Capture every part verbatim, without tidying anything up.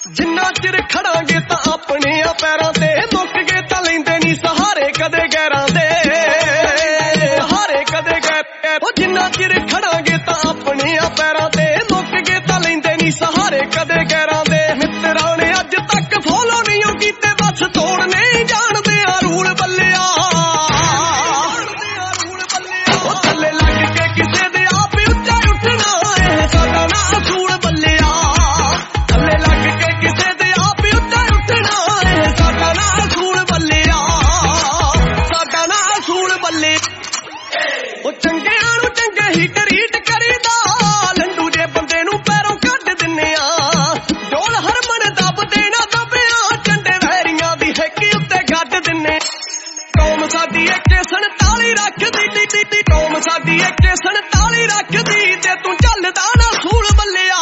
जिन्ना चिर खड़ांगे तां अपने पैरां ते, मुक गए तां लैंदे नी सहारे कदे गैरां दे, सहारे कदे गैर। जिन्ना चिर खड़ांगे तां अपने पैरां ते, मुक गए तां लैंदे नी सहारे कदे गैरां दे। मित्तरां ने अज तक फॉलो नहीं कीते, बस तोड़ने जाणदे आ रूल बल्लिया। थल्ले लग के किसे दे आप उच्चा उठना है साडा ना असूल बल्लिया। थल्ले लग के किसे दे आप उच्चा उठना है साडा ना असूल बल्लिया, साडा ना असूल बल्ले। ओ चंगियां नूं चंगे ही ट्रीट करीदा, लंडू जे बंदे नूं पैरों कढ दिन्ने आ। डोल हरमन दब देना दबिया, चंडे वैरियां दी हैकी उत्ते गड्ड दिन्ने। कौम साडी इक्के संताली रखदी, कौम साडी इक्के संताली रखदी, ते तू चलदा ना सूल बल्लिया।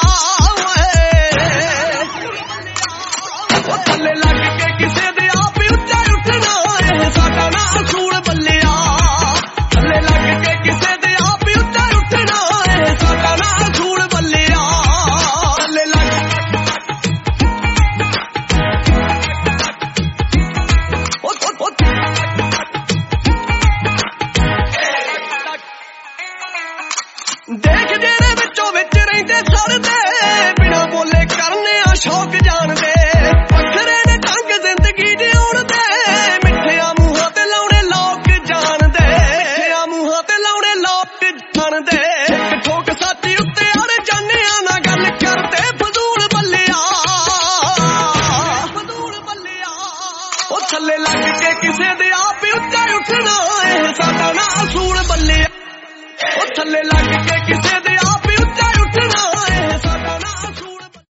ओ थल्ले लग के किसे दे आप उच्चा उठना है साडा ना असूल बल्लिया। थल्ले लग के किसे दे आप उच्चा उठना है साडा ना असूल बल्लिया। थल्ले लग ओ ओ ओ देख जेरे विचों विच रहिंदे सड़दे, बिना बोले करने आ शौक जानदे। पत्थरे ने ढंग जिंदगी जिउण दे, मिठिया मूहां ते लाउणे लोक जानदे, मिठिया मूहां ते लाउणे लोक जानदे। इक ठोक साथी उत्ते अड़ जाने आ, ना गल करदे फजूल बल्लिया, फजूल बल्लिया। ओ थल्ले लग के किसे दे आप उच्चा उठना है साडा ना असूल बल्लिया। ओ थल्ले लग के किसे दे